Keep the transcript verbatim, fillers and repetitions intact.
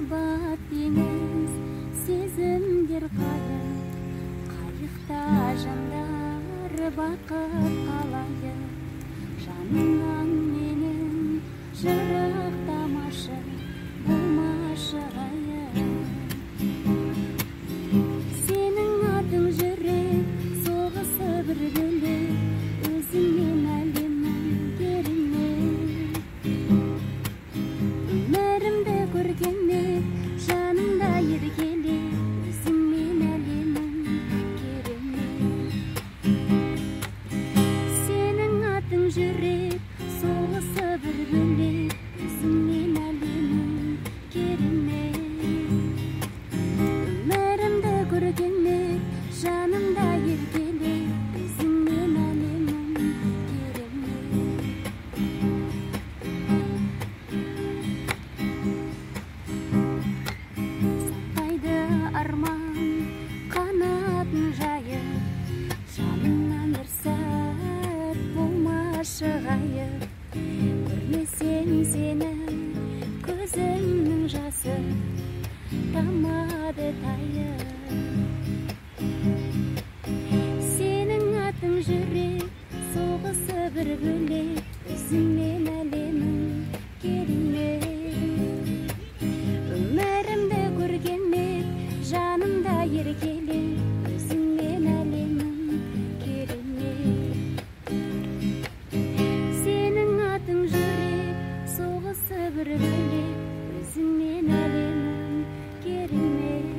Махаббат деңіз, сезімдер қайық, қайықта жандар бақыт қалайды. Жанымнан менің жырақтамашы, болмашы ғайып. Сенің атың жүрек, соғысы бір бөлек, өзіңмен әлемнің керемет. Өмірімді көргенмен жанымда еркелеп, өзіңмен әлемің керемет. Сенің атың жүрек, соғысы бір бөлек, өзіңмен әлемің керемет. Өмірімді көргенмен жанымда еркелеп, өзіңмен әлемің керемет. Самғайды арман қанатын жайып, жанымнан бір сәт болмашы ғайып. Көрмесең сені көзімнің жасы тамады тайып. Сенің атың жүрек, соғысы бір бөлек, өзіңмен әлемің керемет. Өмірімді көргенмен жанымда еркелеп, өзіңмен әлемің керемет. Сенің атың жүрек, соғысы бір бөлек, өзіңмен әлемің керемет.